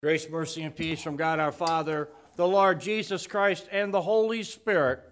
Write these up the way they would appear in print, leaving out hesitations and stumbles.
Grace, mercy, and peace from God our Father, the Lord Jesus Christ, and the Holy Spirit.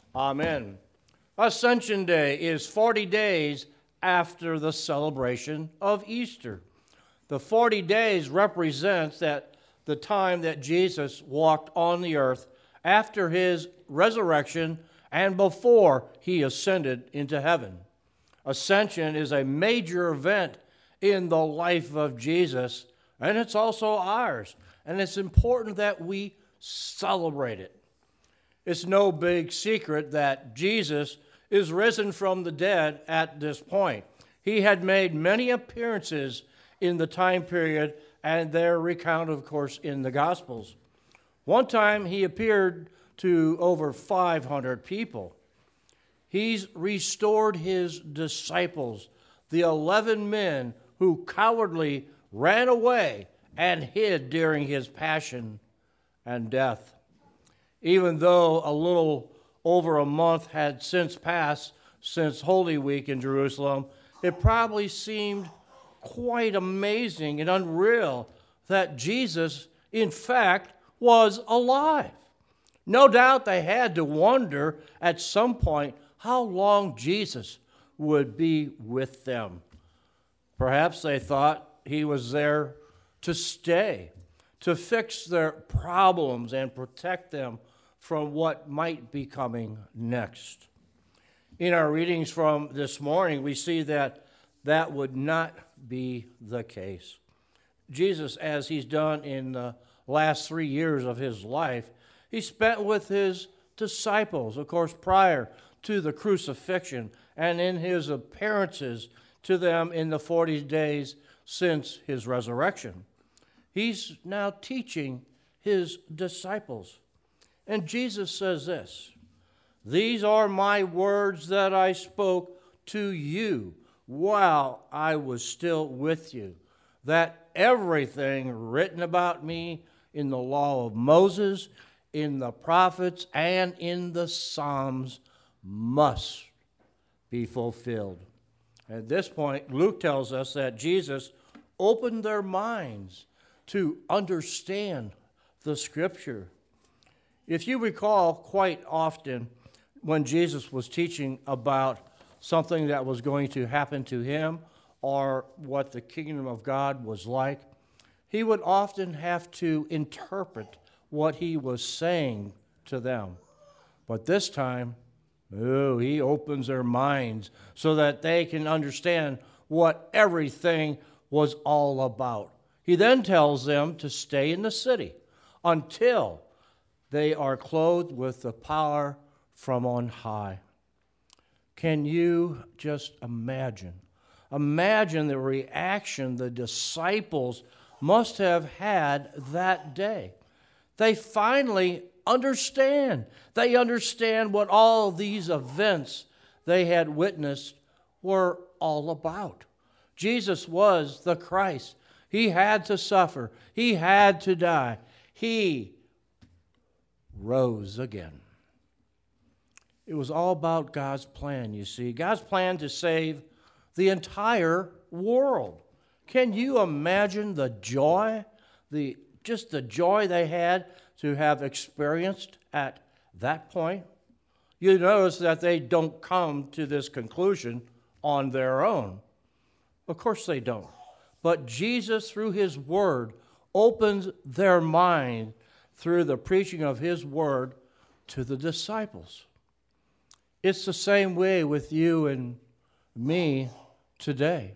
Amen. Ascension Day is 40 days after the celebration of Easter. The 40 days represents the time that Jesus walked on the earth after his resurrection and before he ascended into heaven. Ascension is a major event in the life of Jesus, and it's also ours. And it's important that we celebrate it. It's no big secret that Jesus is risen from the dead at this point. He had made many appearances in the time period, and they're recounted, of course, in the Gospels. One time he appeared to over 500 people. He's restored his disciples, the 11 men who cowardly ran away and hid during his passion and death. Even though a little over a month had since passed since Holy Week in Jerusalem, it probably seemed quite amazing and unreal that Jesus, in fact, was alive. No doubt they had to wonder at some point how long Jesus would be with them. Perhaps they thought he was there to stay, to fix their problems and protect them from what might be coming next. In our readings from this morning, we see that that would not be the case. Jesus, as he's done in the last 3 years of his life, he spent with his disciples, of course, prior to the crucifixion and in his appearances to them in the 40 days since his resurrection. He's now teaching his disciples. And Jesus says this, "These are my words that I spoke to you while I was still with you, that everything written about me in the law of Moses, in the prophets, and in the Psalms must be fulfilled." At this point, Luke tells us that Jesus opened their minds to understand the Scripture. If you recall, quite often when Jesus was teaching about something that was going to happen to him or what the kingdom of God was like, he would often have to interpret what he was saying to them. But this time, he opens their minds so that they can understand what everything was all about. He then tells them to stay in the city until they are clothed with the power from on high. Can you just imagine? Imagine the reaction the disciples must have had that day. They finally understand. They understand what all these events they had witnessed were all about. Jesus was the Christ. He had to suffer. He had to die. He rose again. It was all about God's plan, you see. God's plan to save the entire world. Can you imagine the joy, just the joy they had to have experienced at that point? You notice that they don't come to this conclusion on their own. Of course they don't. But Jesus, through his word, opens their mind through the preaching of his word to the disciples. It's the same way with you and me today.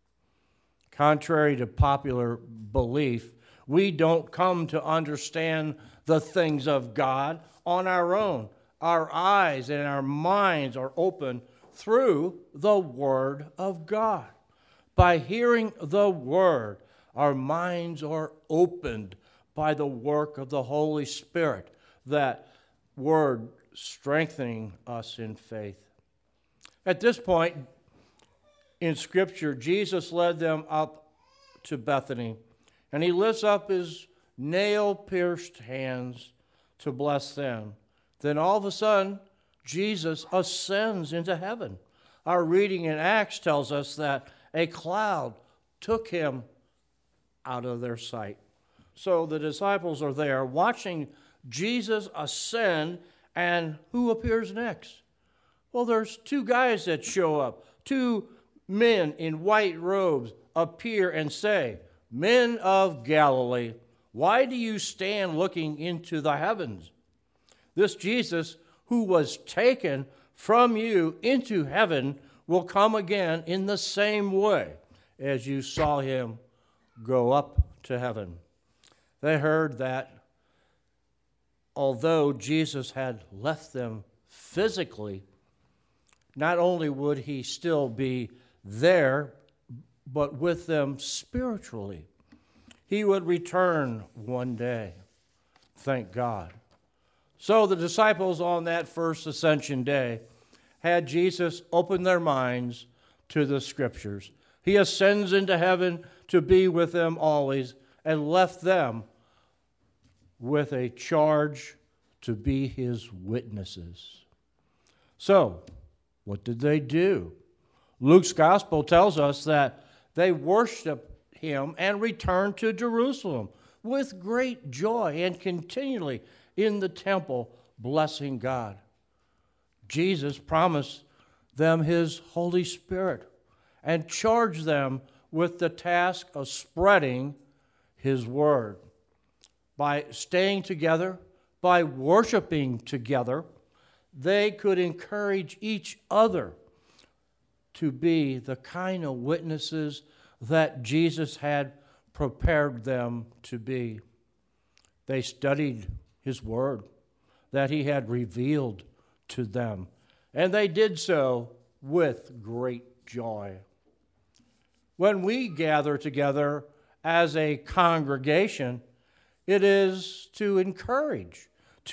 Contrary to popular belief, we don't come to understand the things of God on our own. Our eyes and our minds are open through the Word of God. By hearing the Word, our minds are opened by the work of the Holy Spirit, that Word strengthening us in faith. At this point in Scripture, Jesus led them up to Bethany, and he lifts up his nail-pierced hands to bless them. Then all of a sudden, Jesus ascends into heaven. Our reading in Acts tells us that a cloud took him out of their sight. So the disciples are there watching Jesus ascend, and who appears next? Well, there's two guys that show up. Two men in white robes appear and say, "Men of Galilee, why do you stand looking into the heavens? This Jesus who was taken from you into heaven will come again in the same way as you saw him go up to heaven." They heard that although Jesus had left them physically, not only would he still be there, but with them spiritually. He would return one day. Thank God. So the disciples on that first ascension day had Jesus open their minds to the Scriptures. He ascends into heaven to be with them always, and left them with a charge to be his witnesses. So, what did they do? Luke's gospel tells us that they worshiped him and returned to Jerusalem with great joy and continually in the temple blessing God. Jesus promised them his Holy Spirit and charged them with the task of spreading his word. By staying together, by worshiping together, they could encourage each other to be the kind of witnesses that Jesus had prepared them to be. They studied his word that he had revealed to them, and they did so with great joy. When we gather together as a congregation, it is to encourage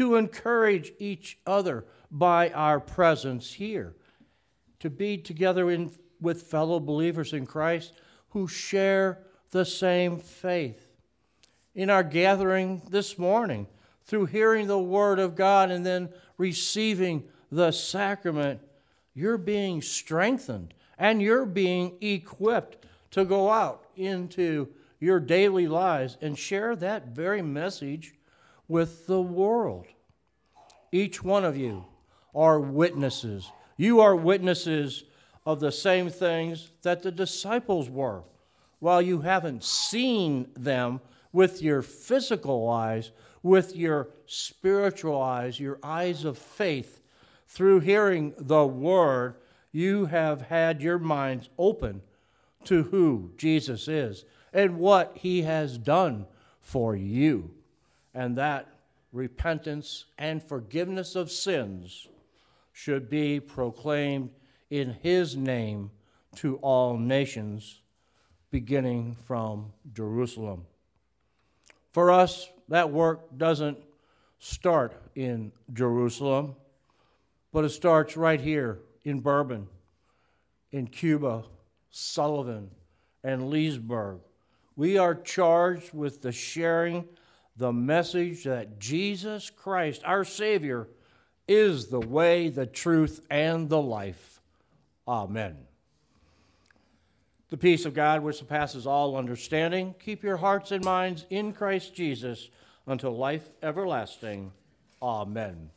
each other by our presence here, to be together with fellow believers in Christ who share the same faith. In our gathering this morning, through hearing the Word of God and then receiving the sacrament, you're being strengthened and you're being equipped to go out into your daily lives and share that very message with the world. Each one of you are witnesses. You are witnesses of the same things that the disciples were. While you haven't seen them with your physical eyes, with your spiritual eyes, your eyes of faith, through hearing the Word, you have had your minds open to who Jesus is and what he has done for you. And that repentance and forgiveness of sins should be proclaimed in his name to all nations, beginning from Jerusalem. For us, that work doesn't start in Jerusalem, but it starts right here in Bourbon, in Cuba, Sullivan, and Leesburg. We are charged with the sharing the message that Jesus Christ, our Savior, is the way, the truth, and the life. Amen. The peace of God, which surpasses all understanding, keep your hearts and minds in Christ Jesus until life everlasting. Amen.